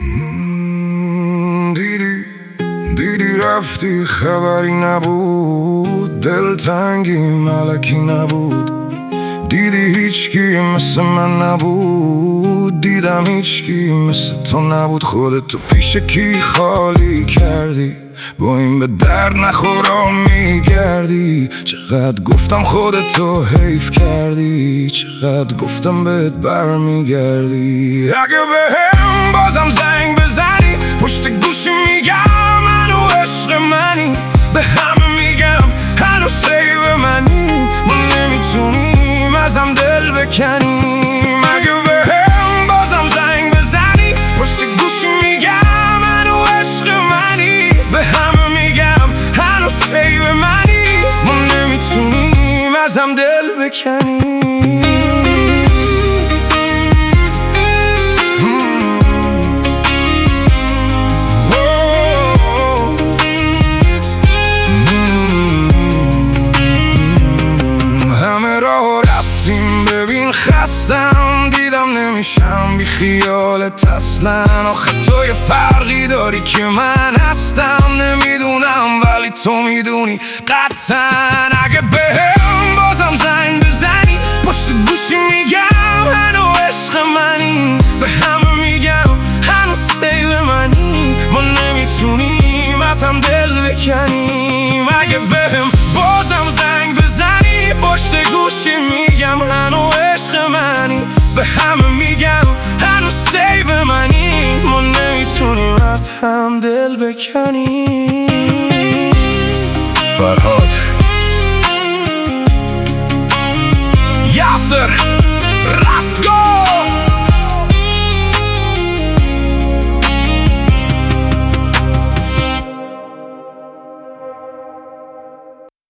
دیدی رفتی خبری نبود، دلتنگی ملکی نبود. دیدی هیچکی مثل من نبود، دیدم هیچکی مثل تو نبود. خودتو پیش کی خالی کردی، با این به در نخورم میگردی. چقدر گفتم خودتو حیف کردی، چقدر گفتم بهت برمیگردی. اگه بهم بازم زنگ بزنی، پشت گوشی میگم هنو عشق منی. به همه میگم هنو سیو منی. ما نمیتونیم ازم دل بکنیم. اگه بهم بازم زنگ بزنی، پشت گوشی میگم هنو عشق منی. به همه میگم هنو سیو منی. ما نمیتونیم ازم دل بکنیم. ببین خستم، دیدم نمیشم بی خیالت اصلا. آخه تو یه فرقی داری که من هستم نمیدونم، ولی تو میدونی قطعا. اگه بهم بازم زنگ بزنی، پشت گوشی میگم هنو عشق منی. به همه میگم هنو سیو منی. ما نمیتونیم ازم دل بکنیم. اگه بهم بازم زنگ بزنی، پشت گوشی میگم هنو عشق منی. به همه میگم هنو سیو منی. ما نمیتونیم از هم دل بکنیم. فرهاد یاسر